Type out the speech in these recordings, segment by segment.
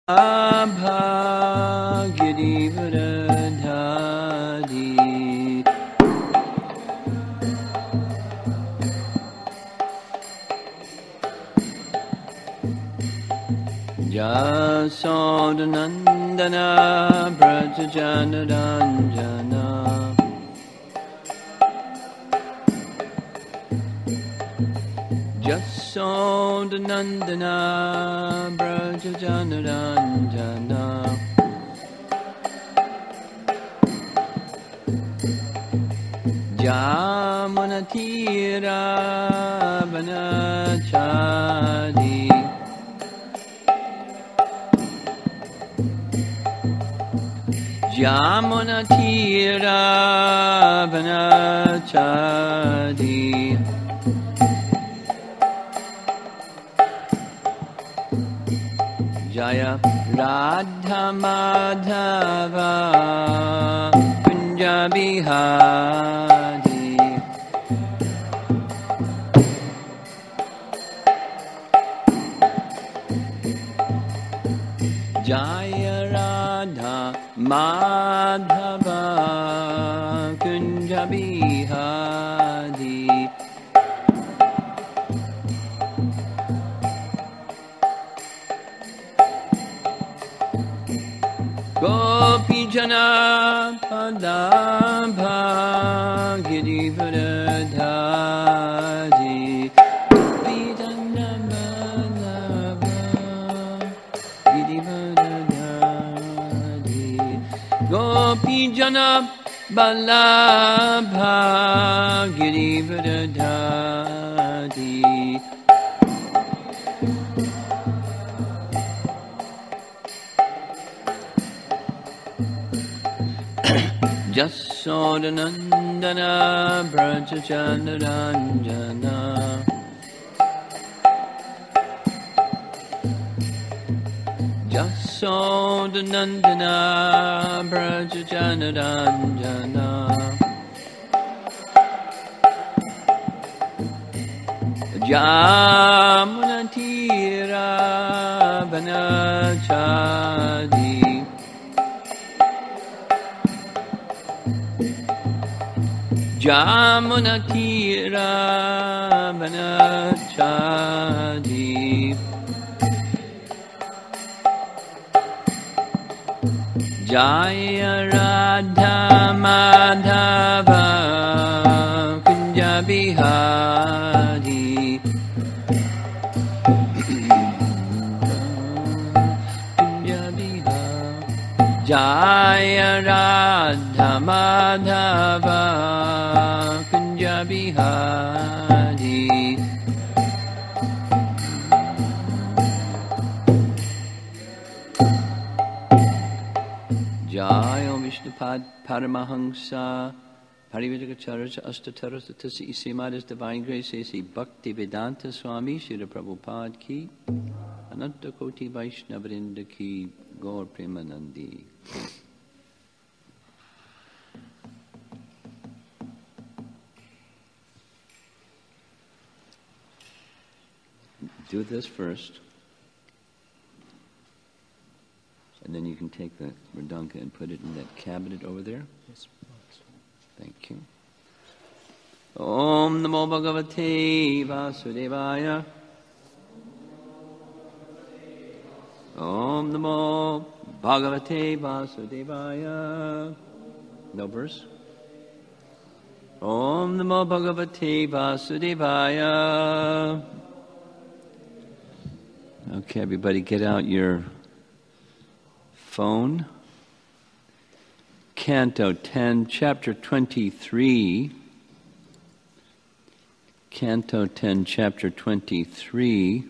Abhagirivradhari Jasodhanandana Brajajanaranjana Jasodhanandana Brajajanaranjana Jamunatira Vanachadi Jamunatira Vanachadi Jaya Radha Madhava Kunja Bihari Jaya Radha Madhava Kunja Bihari Gopijana Padabha Girivardhari Gopijana Padabha Girivardhari Gopijana Balabha Girivardhari Jasodhanandana Brajajanaranjana Jasodhanandana Brajajanaranjana Jamunatira Vanachadi Jamunatira Vanachadi Jaya Radha Madhava Kunja Bihari Kunja Bihari Jaya Radha Madhava Kunja Bihari Jaya Vishnupad Paramahamsa Parivajagacharya Astatara Tatasi Isimadas Divine Grace A.C. Bhakti Vedanta Swami Srila Prabhupada Ki Ananta Koti Vaishnavrinda Ki Gaur Premanandi. Do this first. And then you can take the Mridanga and put it in that cabinet over there. Yes, please. Thank you. Om Namo Bhagavate Vasudevaya. Om Namo Bhagavate Vasudevaya. No verse. Om Namo Bhagavate Vasudevaya. Okay, everybody get out your phone. Canto 10, Chapter 23. Canto 10, Chapter 23.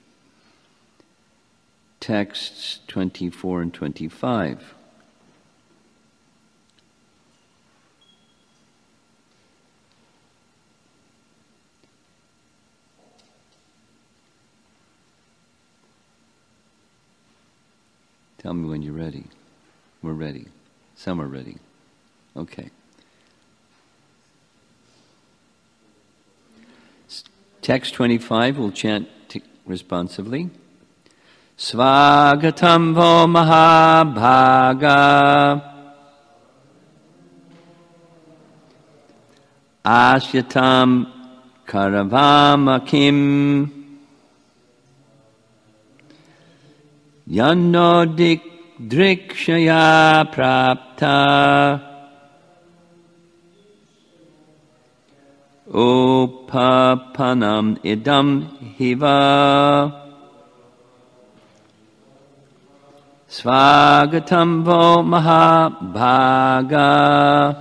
Texts 24 and 25. Tell me when you're ready. We're ready. Some are ready. Okay. Text 25, we'll chant responsively. Svagatam vo Mahabhaga Ashyatam Karavamakim Yannodik Drikshaya Prapta Upapanam Idam Hiva Svagatam vo Mahabhaga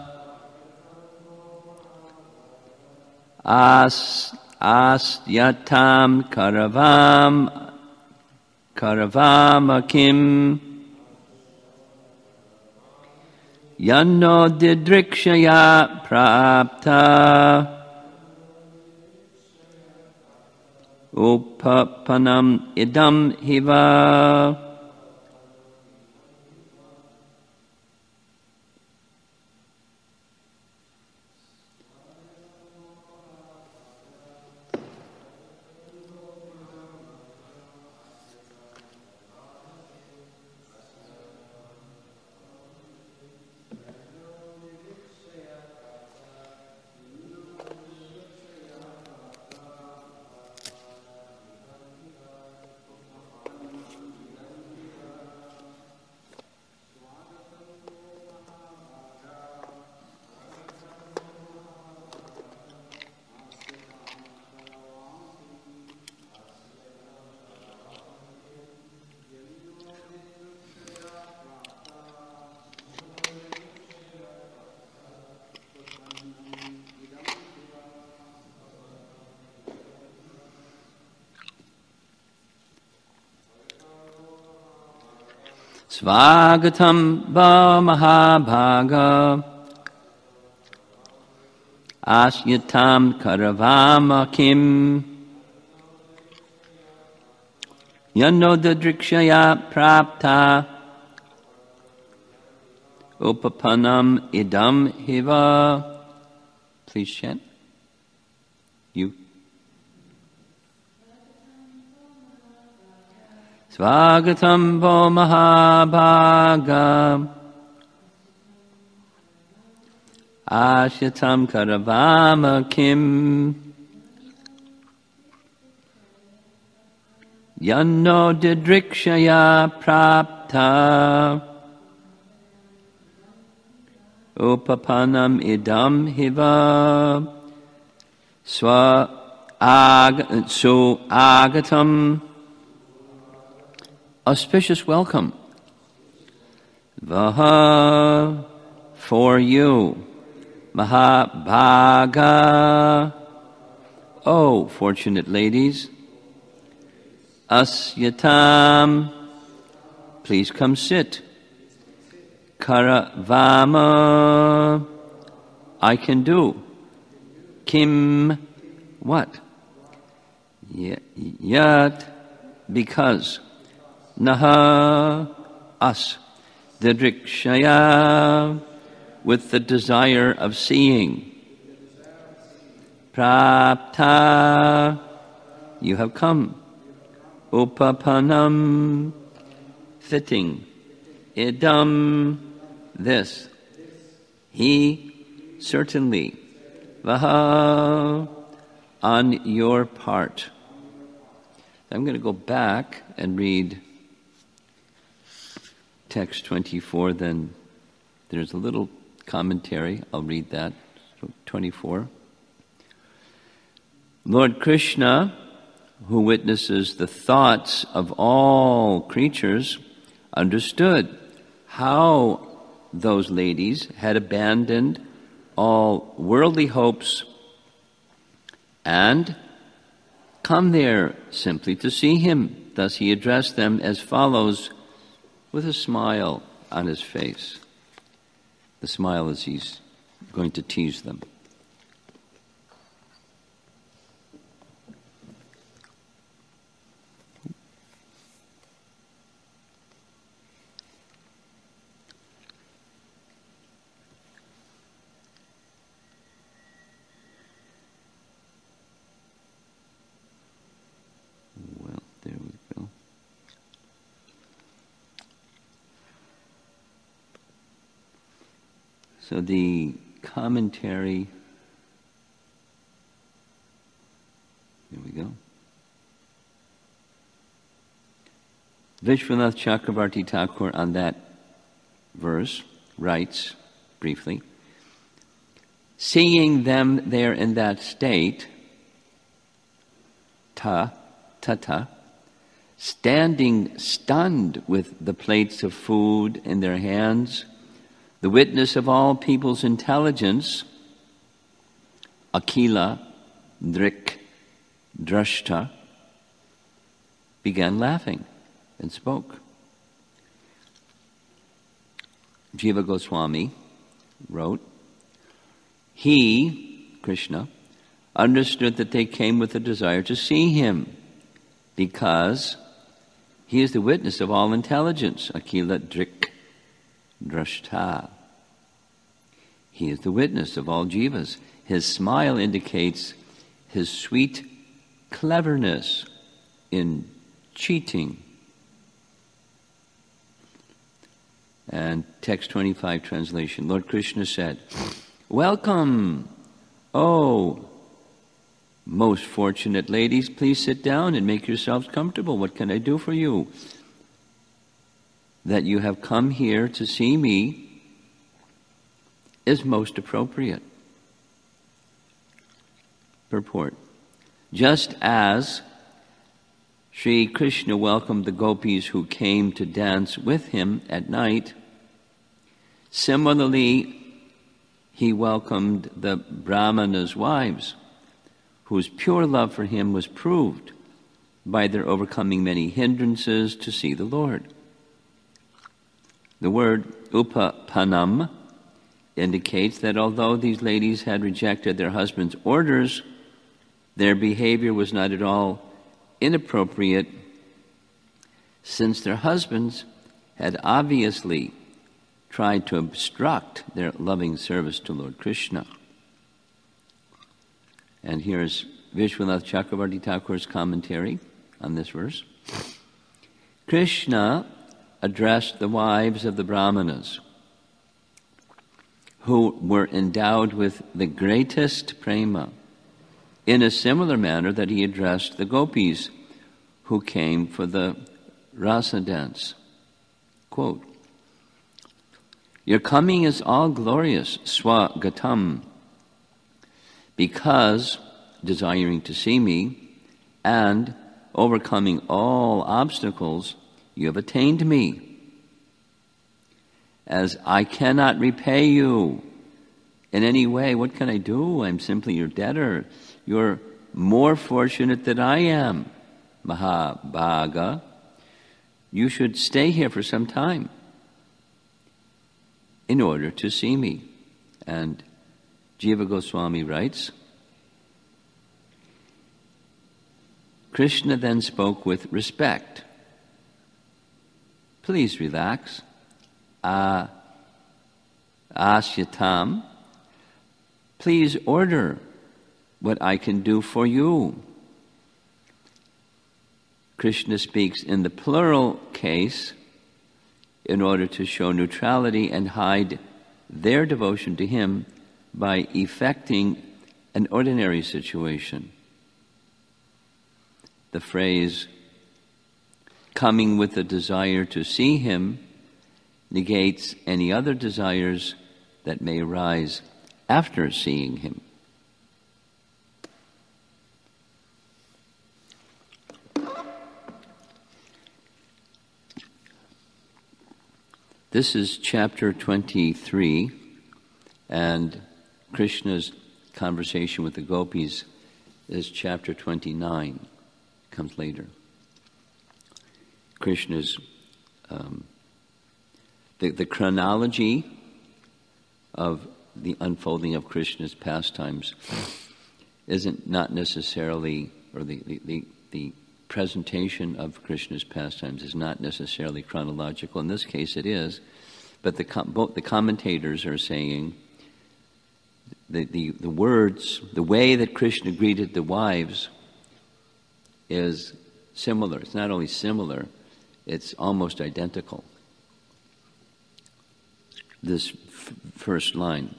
Asyatam Karavamakim Yanno Didrikshaya Prapta Upapanam Idam Hiva. Svagatam va Mahabhaga Asyatam Karavamakim Yanodadrikshaya Prapta Upapanam Idam Hiva. Please chant. You. Svagatam vo Mahabhaga Ashyatam Karavamakim Yanno Didrikshaya Prapta Upapanam Idam Hiva. Agatam. Auspicious welcome. Vaha, for you. Mahabhaga, oh, fortunate ladies. Asyatam, please come sit. Karavama, I can do. Kim, what? Yat, because. Naha, us, Didrikshaya, with the desire of seeing. Prapta, you have come. Upapanam, fitting. Idam, this. He, certainly. Vaha, on your part. I'm going to go back and read text 24, then there's a little commentary. I'll read that. 24. Lord Krishna, who witnesses the thoughts of all creatures, understood how those ladies had abandoned all worldly hopes and come there simply to see him. Thus he addressed them as follows, with a smile on his face. The smile as he's going to tease them. Well, there we go. So the commentary, here we go. Vishwanath Chakravarti Thakur on that verse writes, briefly, seeing them there in that state, tata, standing stunned with the plates of food in their hands, the witness of all people's intelligence, Akila, Drik, Drashta, began laughing and spoke. Jiva Goswami wrote, he, Krishna, understood that they came with a desire to see him because he is the witness of all intelligence, Akila Drik Drashta. He is the witness of all jivas. His smile indicates his sweet cleverness in cheating. And text 25 translation. Lord Krishna said, welcome, oh, most fortunate ladies, please sit down and make yourselves comfortable. What can I do for you? That you have come here to see me is most appropriate. Purport. Just as Sri Krishna welcomed the gopis who came to dance with him at night, similarly, he welcomed the Brahmanas' wives, whose pure love for him was proved by their overcoming many hindrances to see the Lord. The word upapanam indicates that although these ladies had rejected their husband's orders, their behavior was not at all inappropriate, since their husbands had obviously tried to obstruct their loving service to Lord Krishna. And here's Vishwanath Chakravarti Thakur's commentary on this verse. Krishna addressed the wives of the Brahmanas, who were endowed with the greatest prema, in a similar manner that he addressed the gopis who came for the rasa dance. Quote, your coming is all glorious, swagatam, because, desiring to see me, and overcoming all obstacles, you have attained me. As I cannot repay you in any way, what can I do? I'm simply your debtor. You're more fortunate than I am, Mahabhaga. You should stay here for some time in order to see me. And Jiva Goswami writes, Krishna then spoke with respect. Please relax. Asyatam, please order what I can do for you. Krishna speaks in the plural case in order to show neutrality and hide their devotion to him by effecting an ordinary situation. The phrase, coming with a desire to see him, negates any other desires that may arise after seeing him. This is chapter 23, and Krishna's conversation with the gopis is chapter 29, comes later. Krishna's, the chronology of the unfolding of Krishna's pastimes isn't not necessarily, or the presentation of Krishna's pastimes is not necessarily chronological. In this case it is, but both the commentators are saying the words, the way that Krishna greeted the wives is similar. It's not only similar, it's almost identical. this first line,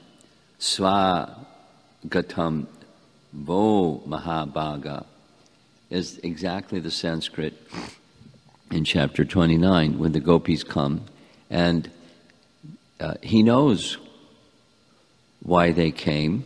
Swagatam Vo Mahabhaga, is exactly the Sanskrit in chapter 29 when the gopis come, and he knows why they came.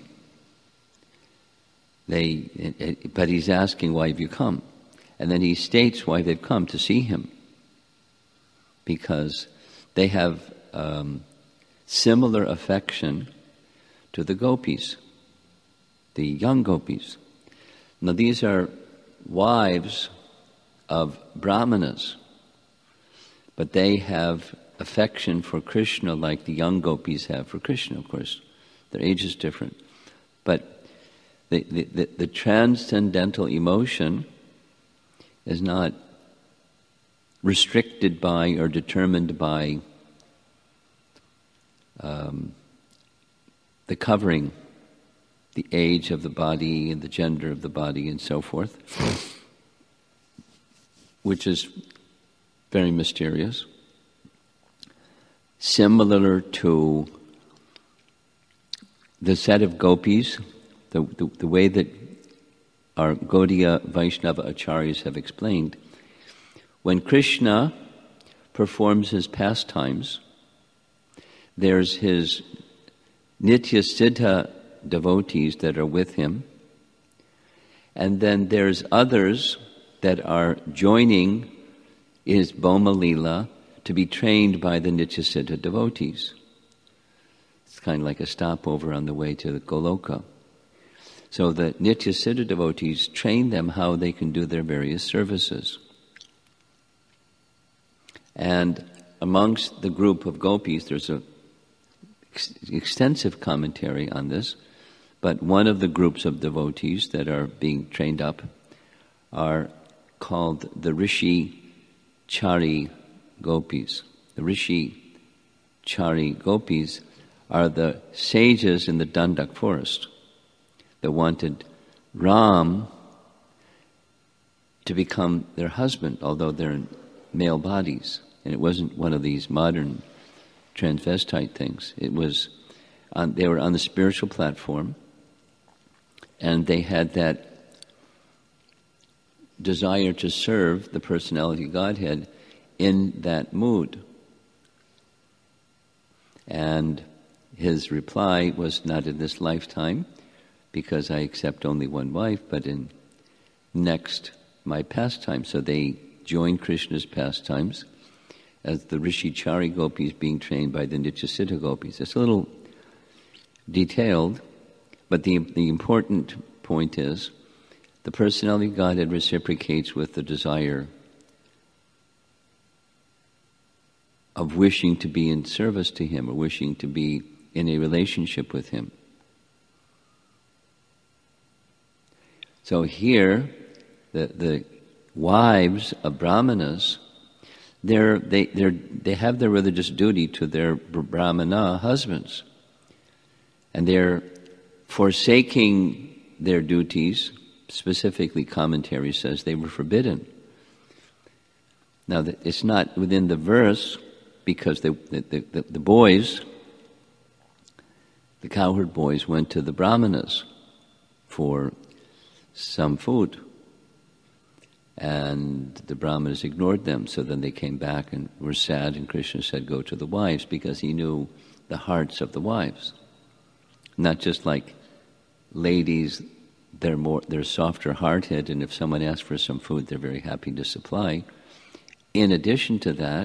But he's asking, why have you come? And then he states why they've come, to see him. Because they have similar affection to the gopis, the young gopis. Now these are wives of brahmanas, but they have affection for Krishna like the young gopis have for Krishna, of course. Their age is different. But the transcendental emotion is not restricted by or determined by the covering, the age of the body and the gender of the body and so forth, which is very mysterious. Similar to the set of gopis, the way that our Gaudiya Vaishnava acharyas have explained, when Krishna performs his pastimes, there's his Nitya Siddha devotees that are with him, and then there's others that are joining his Bhoma Lila to be trained by the Nitya Siddha devotees. It's kind of like a stopover on the way to the Goloka. So the Nitya Siddha devotees train them how they can do their various services. And amongst the group of gopis, there's a extensive commentary on this, but one of the groups of devotees that are being trained up are called the Rishi Chari Gopis. The Rishi Chari Gopis are the sages in the Dandak forest that wanted Ram to become their husband, although they're in male bodies. And it wasn't one of these modern transvestite things. It was, they were on the spiritual platform, and they had that desire to serve the personality of Godhead in that mood. And his reply was, not in this lifetime, because I accept only one wife, but in next my pastime. So they joined Krishna's pastimes as the Rishi Chari Gopis being trained by the Nitya Siddha Gopis. It's a little detailed, but the important point is the personality of Godhead reciprocates with the desire of wishing to be in service to Him or wishing to be in a relationship with Him. So here, the wives of brahmanas, they have their religious duty to their brahmana husbands, and they're forsaking their duties. Specifically, commentary says they were forbidden. Now, it's not within the verse because the boys, the cowherd boys, went to the brahmanas for some food, and the brahmanas ignored them. So then they came back and were sad, and Krishna said, go to the wives, because he knew the hearts of the wives. Not just like ladies, they're softer hearted, and if someone asks for some food, they're very happy to supply. In addition to that,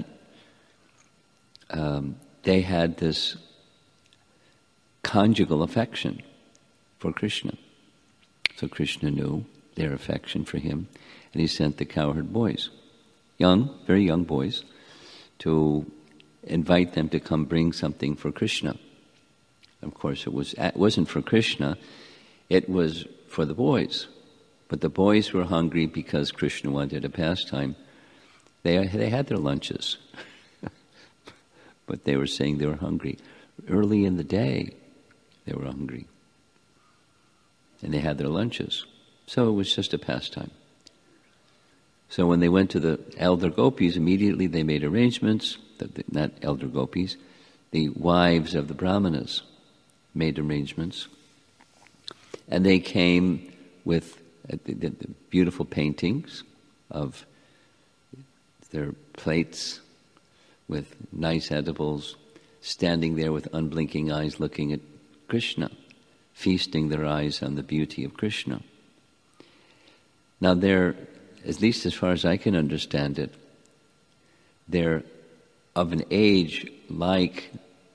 they had this conjugal affection for Krishna. So Krishna knew their affection for him, and he sent the cowherd boys, young, very young boys, to invite them to come bring something for Krishna. Of course, it wasn't for Krishna, it was for the boys. But the boys were hungry because Krishna wanted a pastime. They had their lunches, but they were saying they were hungry. Early in the day, they were hungry. And they had their lunches. So it was just a pastime. So when they went to the elder gopis, immediately they made arrangements, not elder gopis, the wives of the Brahmanas made arrangements. And they came with the beautiful paintings of their plates with nice edibles, standing there with unblinking eyes looking at Krishna, feasting their eyes on the beauty of Krishna. Now they're, at least as far as I can understand it, they're of an age like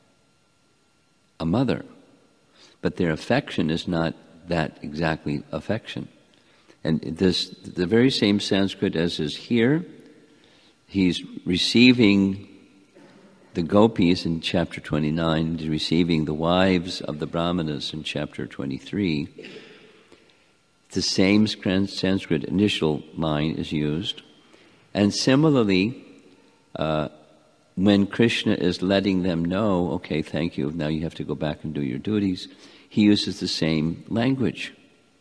a mother, but their affection is not that exactly affection. And the very same Sanskrit as is here, he's receiving the gopis in chapter 29, he's receiving the wives of the Brahmanas in chapter 23. The same Sanskrit initial line is used. And similarly, when Krishna is letting them know, okay, thank you, now you have to go back and do your duties, he uses the same language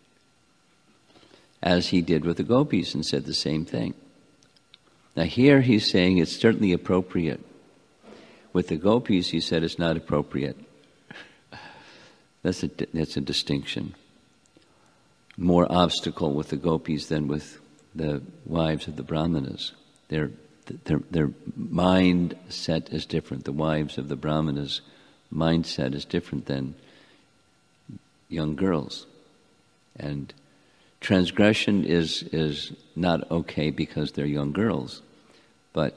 as he did with the gopis and said the same thing. Now here he's saying it's certainly appropriate. With the gopis, he said it's not appropriate. That's a distinction. More obstacle with the gopis than with the wives of the Brahmanas. Their mindset is different. The wives of the Brahmanas' mindset is different than young girls. And transgression is not okay because they're young girls, but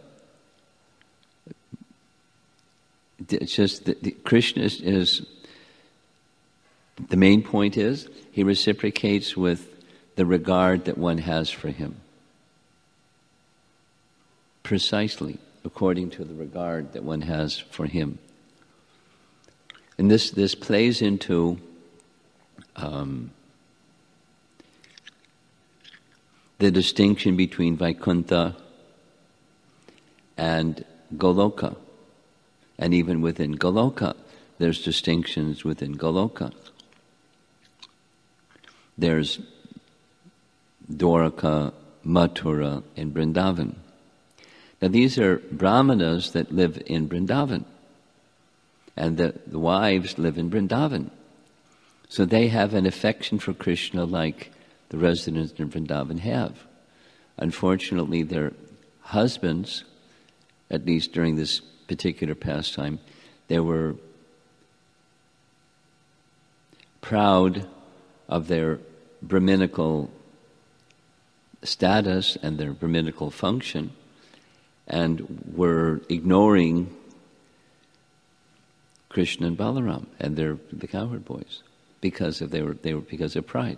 it's just that Krishna is the main point is he reciprocates with the regard that one has for him, precisely according to the regard that one has for him. And this plays into the distinction between Vaikuntha and Goloka. And even within Goloka, there's distinctions within Goloka. There's Dwaraka, Mathura, and Vrindavan. Now these are Brahmanas that live in Vrindavan. And the wives live in Vrindavan. So they have an affection for Krishna like the residents in Vrindavan have. Unfortunately, their husbands, at least during this particular pastime, they were proud of their Brahminical status and their Brahminical function, and were ignoring Krishna and Balaram and the cowherd boys because of because of pride.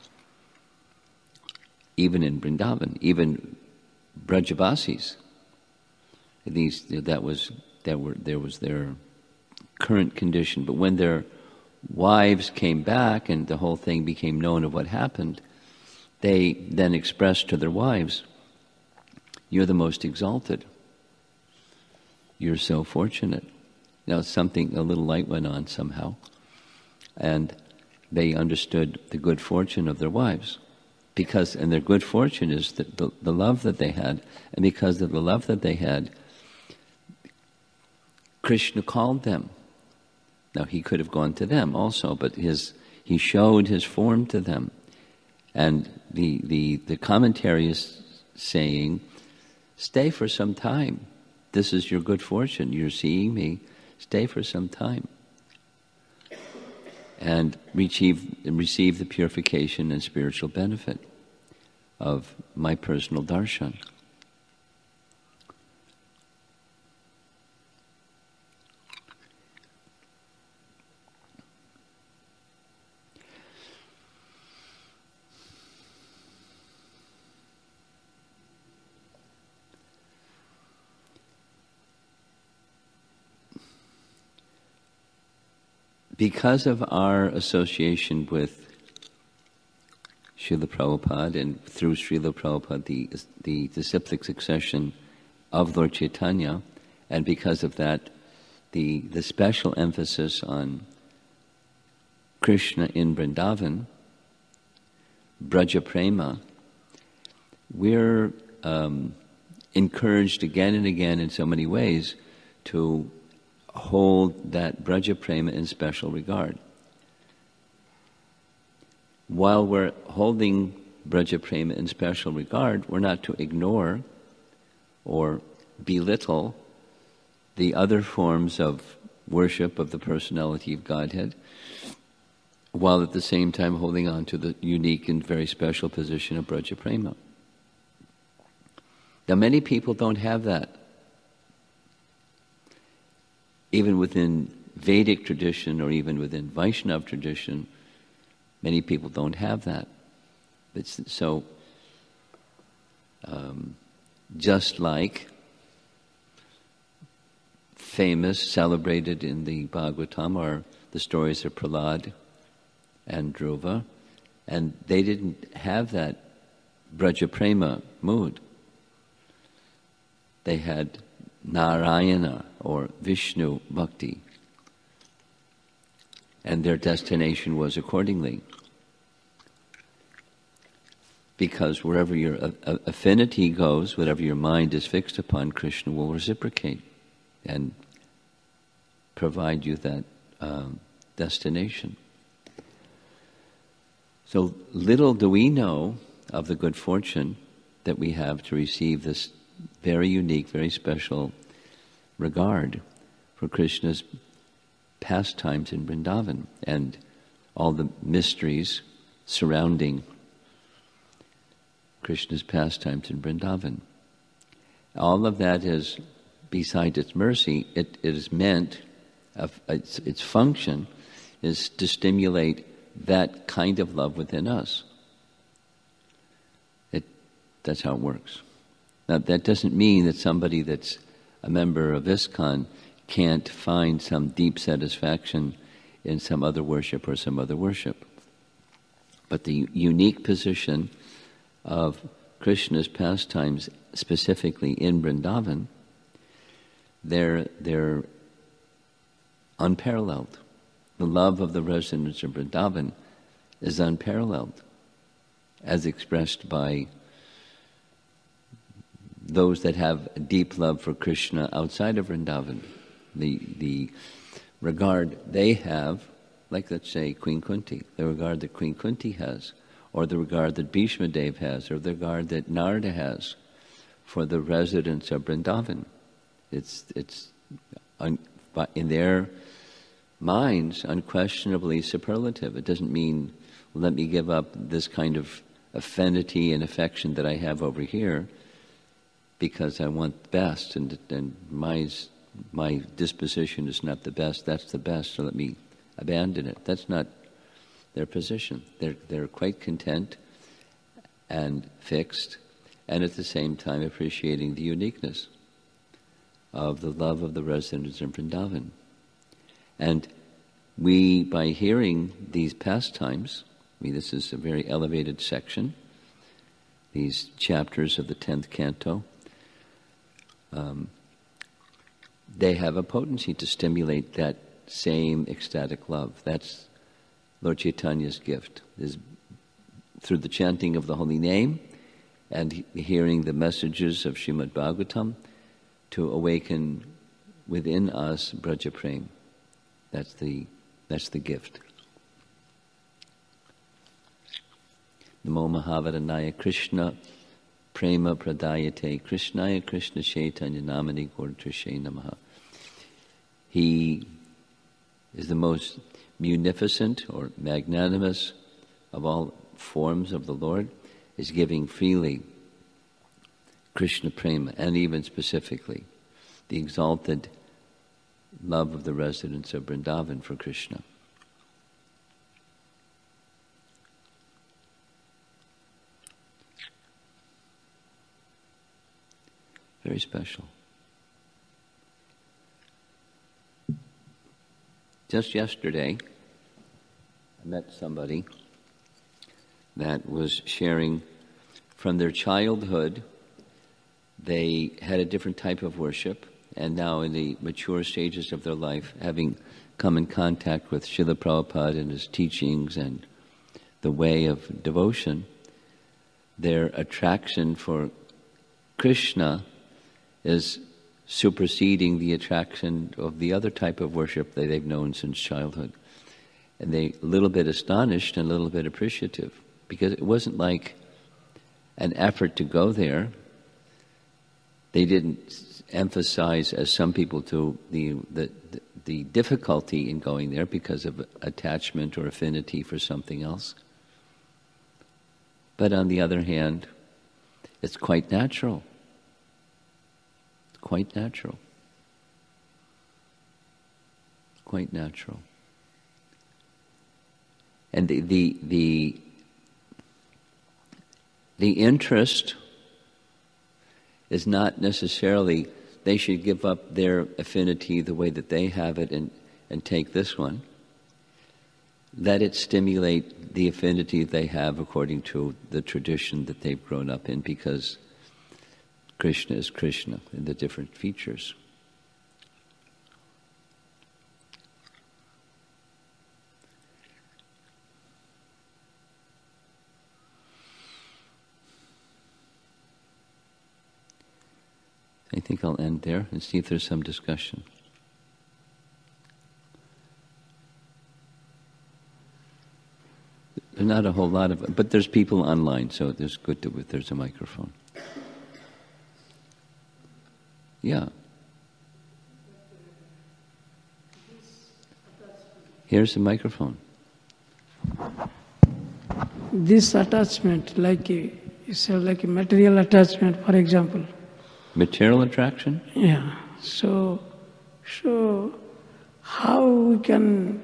Even in Vrindavan, even Brajavasis, at least there was their current condition. But when their wives came back and the whole thing became known of what happened, they then expressed to their wives, "You're the most exalted. You're so fortunate." Now a little light went on somehow, and they understood the good fortune of their wives. And their good fortune is the love that they had, and because of the love that they had, Krishna called them. Now he could have gone to them also, but he showed his form to them. And the commentary is saying, stay for some time. This is your good fortune. You're seeing me. Stay for some time. And receive the purification and spiritual benefit of my personal darshan. Because of our association with Srila Prabhupada and through Srila Prabhupada, the disciplic succession of Lord Chaitanya, and because of that, the special emphasis on Krishna in Vrindavan, Braja Prema, we're encouraged again and again in so many ways to hold that Braja Prema in special regard. While we're holding Braja Prema in special regard, we're not to ignore or belittle the other forms of worship of the personality of Godhead, while at the same time holding on to the unique and very special position of Braja Prema. Now, many people don't have that. Even within Vedic tradition or even within Vaishnava tradition, many people don't have that. So, just like famous, celebrated in the Bhagavatam are the stories of Prahlad and Dhruva, and they didn't have that Braja Prema mood. They had Narayana or Vishnu Bhakti, and their destination was accordingly. Because wherever your affinity goes, whatever your mind is fixed upon, Krishna will reciprocate and provide you that destination. So little do we know of the good fortune that we have to receive this very unique, very special regard for Krishna's pastimes in Vrindavan and all the mysteries surrounding Krishna's pastimes in Vrindavan. All of that is, beside its mercy, it is meant, its function is to stimulate that kind of love within us. That's how it works. Now, that doesn't mean that somebody that's a member of ISKCON can't find some deep satisfaction in some other worship or some other worship. But the unique position of Krishna's pastimes, specifically in Vrindavan, they're unparalleled. The love of the residents of Vrindavan is unparalleled, as expressed by those that have a deep love for Krishna outside of Vrindavan. The regard they have, like let's say Queen Kunti, the regard that Queen Kunti has, or the regard that Bhishma Dev has, or the regard that Narada has for the residents of Vrindavan. It's in their minds unquestionably superlative. It doesn't mean, let me give up this kind of affinity and affection that I have over here because I want the best, and my disposition is not the best. That's the best, so let me abandon it. That's not their position. They're quite content and fixed, and at the same time appreciating the uniqueness of the love of the residents in Vrindavan. And we, by hearing these pastimes, this is a very elevated section, these chapters of the 10th canto, they have a potency to stimulate that same ecstatic love. That's Lord Chaitanya's gift, is through the chanting of the holy name and hearing the messages of Srimad Bhagavatam to awaken within us Braja Prem. That's the gift. Namo Mahavaranaya Krishna Prema Pradayate Krishnaya Krishna Chaitanya Namani Gauratrishye Namaha. He is the most munificent or magnanimous of all forms of the Lord, is giving freely Krishna Prema, and even specifically the exalted love of the residents of Vrindavan for Krishna. Very special. Just yesterday, I met somebody that was sharing from their childhood. They had a different type of worship, and now in the mature stages of their life, having come in contact with Srila Prabhupada and his teachings and the way of devotion, their attraction for Krishna is superseding the attraction of the other type of worship that they've known since childhood. And they a little bit astonished and a little bit appreciative, because it wasn't like an effort to go there. They didn't emphasize, as some people do, the difficulty in going there because of attachment or affinity for something else. But on the other hand, it's quite natural. Quite natural. Quite natural. And the interest is not necessarily they should give up their affinity the way that they have it and take this one. Let it stimulate the affinity they have according to the tradition that they've grown up in, because Krishna is Krishna in the different features. I think I'll end there and see if there's some discussion. There's not a whole lot of, but there's people online, so it's good if there's a microphone. Yeah. Here's the microphone. This attachment, like a material attachment, for example. Material attraction? Yeah. So how we can,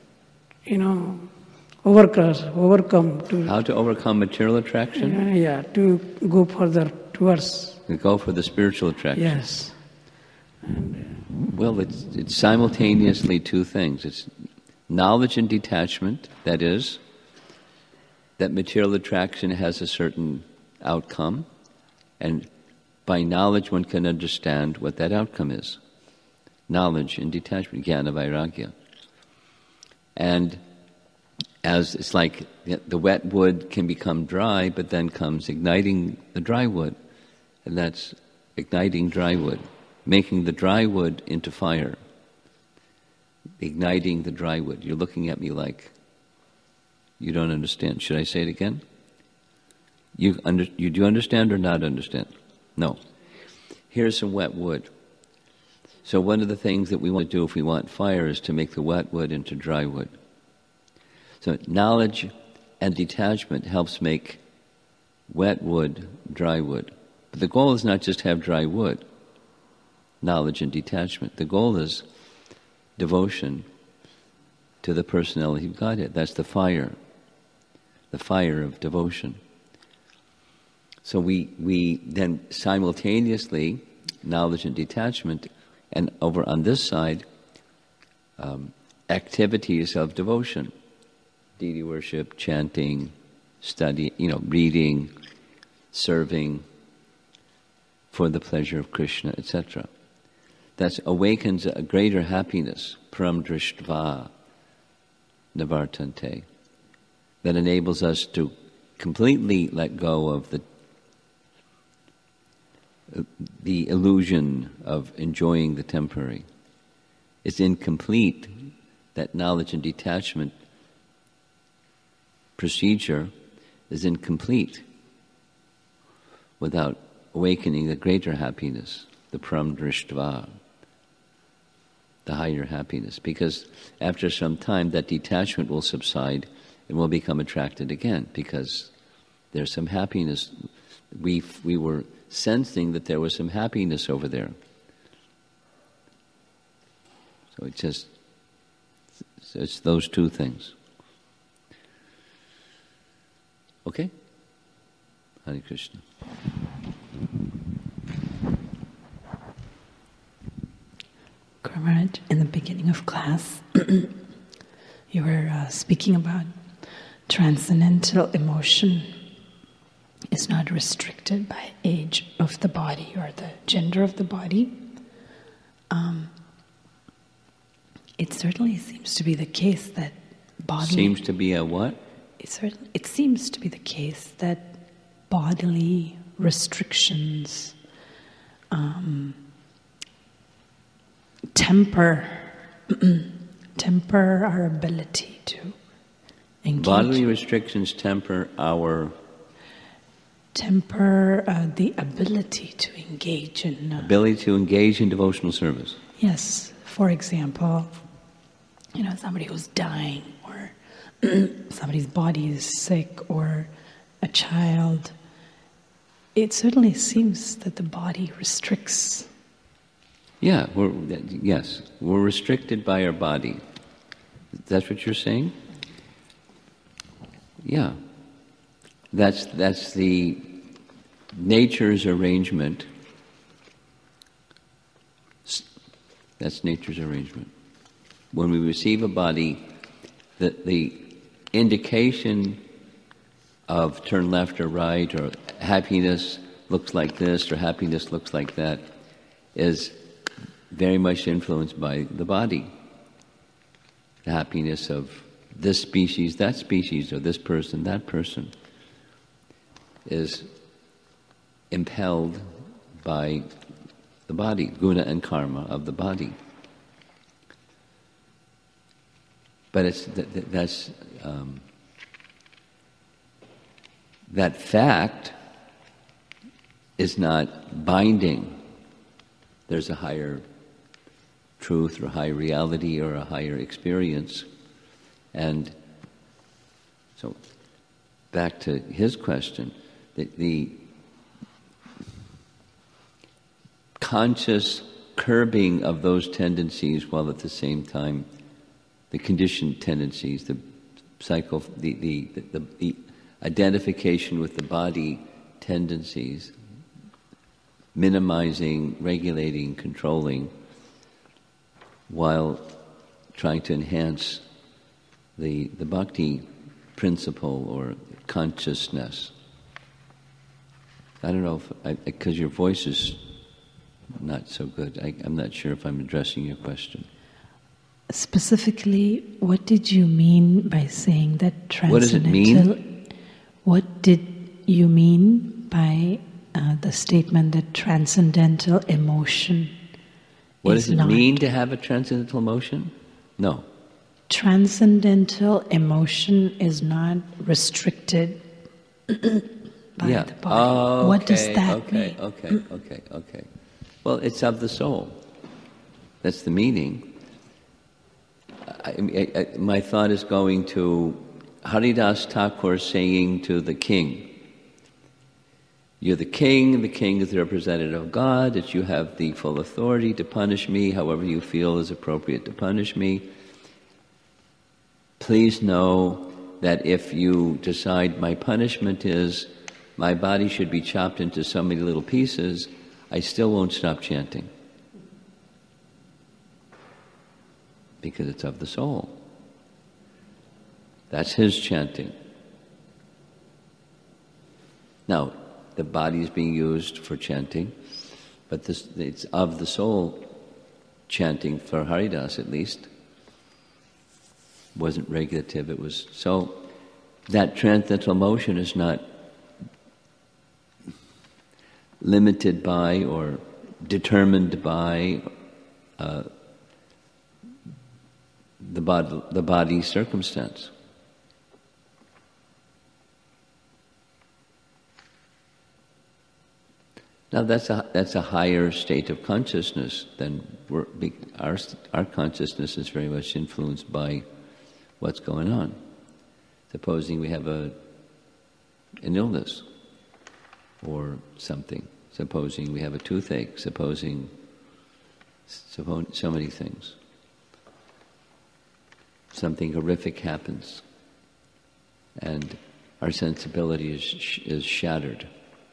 overcome to... How to overcome material attraction? Yeah, to go further towards... To go for the spiritual attraction. Yes. Well, it's simultaneously two things. It's knowledge and detachment, that is, that material attraction has a certain outcome, and by knowledge one can understand what that outcome is. Knowledge and detachment, jnana vairagya. And as it's like the wet wood can become dry, but then comes igniting the dry wood, and that's igniting dry wood, making the dry wood into fire, igniting the dry wood. You're looking at me like you don't understand. Should I say it again? You do you understand or not understand? No. Here's some wet wood. So one of the things that we want to do if we want fire is to make the wet wood into dry wood. So knowledge and detachment helps make wet wood dry wood. But the goal is not just to have dry wood, knowledge and detachment. The goal is devotion to the personality of Godhead. That's the fire of devotion. So we then simultaneously, knowledge and detachment, and over on this side, activities of devotion, deity worship, chanting, study, reading, serving for the pleasure of Krishna, etc. That awakens a greater happiness, param drishtva nivartante, that enables us to completely let go of the illusion of enjoying the temporary. It's incomplete, that knowledge and detachment procedure is incomplete without awakening the greater happiness, the param drishtva, the higher happiness. Because after some time that detachment will subside and we'll become attracted again, because there's some happiness. We were sensing that there was some happiness over there. So it's those two things. Okay? Hare Krishna. Guru Maharaj, in the beginning of class, you were speaking about transcendental emotion is not restricted by age of the body or the gender of the body. It certainly seems to be the case that bodily... Seems to be a what? It seems to be the case that bodily restrictions temper our ability to engage. Bodily restrictions temper the ability to engage in devotional service. Yes. For example, somebody who's dying, or somebody's body is sick, or a child. It certainly seems that the body restricts. Yeah, we're restricted by our body. That's what you're saying? Yeah. That's the nature's arrangement. That's nature's arrangement. When we receive a body, the indication of turn left or right, or happiness looks like this, or happiness looks like that, is very much influenced by the body. The happiness of this species, that species, or this person, that person, is impelled by the body, guna and karma of the body. But that fact is not binding. There's a higher truth or a higher reality or a higher experience. And so, back to his question, the conscious curbing of those tendencies, while at the same time the conditioned tendencies, the identification with the body tendencies, minimizing, regulating, controlling, while trying to enhance the bhakti principle or consciousness. I don't know if, because your voice is not so good, I'm not sure if I'm addressing your question. Specifically, what did you mean by saying that transcendental? What does it mean? What did you mean by the statement that transcendental emotion? What does it mean to have a transcendental emotion? No. Transcendental emotion is not restricted by the body. Oh, okay, what does that mean? Okay. Well, it's of the soul. That's the meaning. My thought is going to Haridas Thakur saying to the king, you're the king is the representative of God, that you have the full authority to punish me however you feel is appropriate to punish me. Please know that if you decide my punishment is my body should be chopped into so many little pieces, I still won't stop chanting. Because it's of the soul. That's his chanting. Now, the body is being used for chanting, but it's of the soul chanting for Haridas at least. Wasn't regulative, it was so. That transcendental emotion is not limited by or determined by the body's circumstance. Now that's a higher state of consciousness than our consciousness is very much influenced by what's going on. Supposing we have an illness or something. Supposing we have a toothache. Supposing so many things. Something horrific happens, and our sensibility is shattered.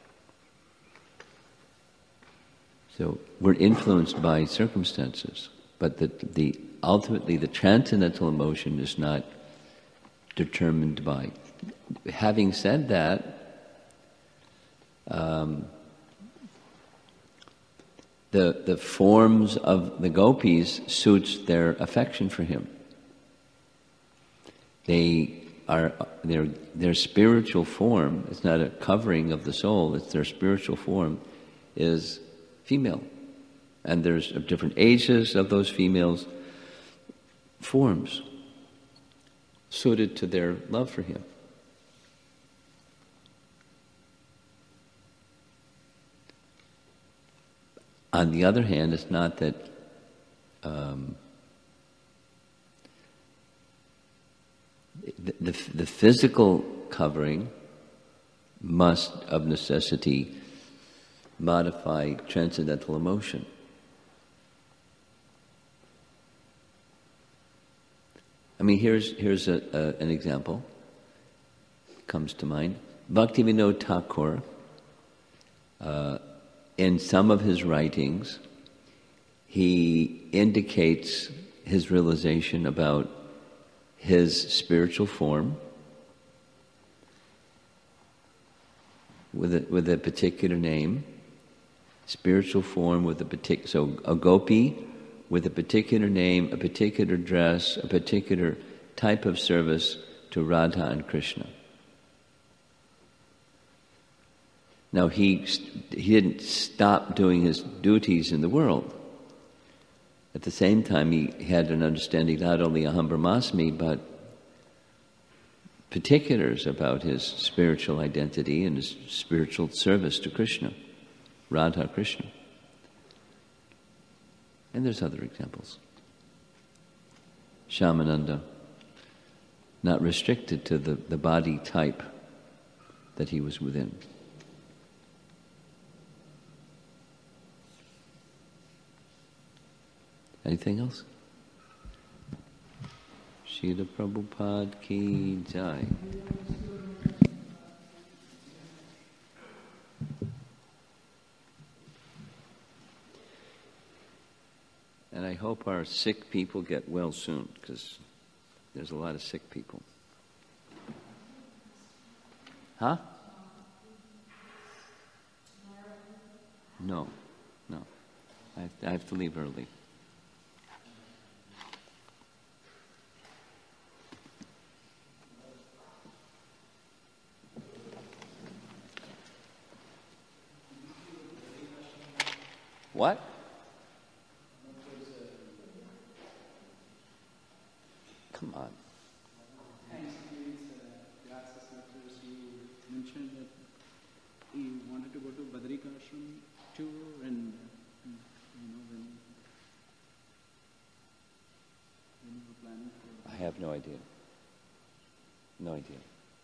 So we're influenced by circumstances, but ultimately the transcendental emotion is not determined by. Having said that, the forms of the gopis suits their affection for him. Their spiritual form, it's not a covering of the soul, it's their spiritual form, is female. And there's different ages of those females, forms suited to their love for him. On the other hand, it's not that the physical covering must, of necessity, modify transcendental emotion. I mean, here's an example. Comes to mind. Bhaktivinoda Thakur, in some of his writings, he indicates his realization about his spiritual form with a particular name, spiritual form with a particular, so a gopi with a particular name, a particular dress, a particular type of service to Radha and Krishna. Now he didn't stop doing his duties in the world. At the same time, he had an understanding not only Aham Brahmasmi, but particulars about his spiritual identity and his spiritual service to Krishna, Radha Krishna. And there's other examples. Shyamananda, not restricted to the body type that he was within. Anything else? Srila Prabhupada ki jai. And I hope our sick people get well soon, because there's a lot of sick people. Huh? No. I have to leave early. What? Come on. You mentioned that he wanted to go to Badrika Ashram tour and when you were planning for... I have no idea. No idea.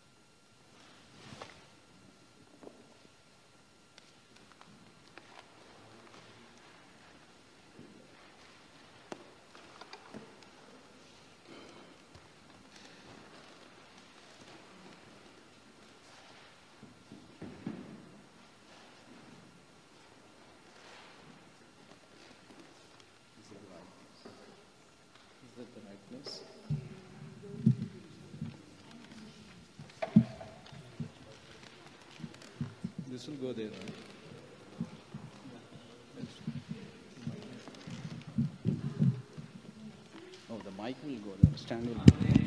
Is that the right place? This will go there, right? Oh, the mic will go there. Stand will go there.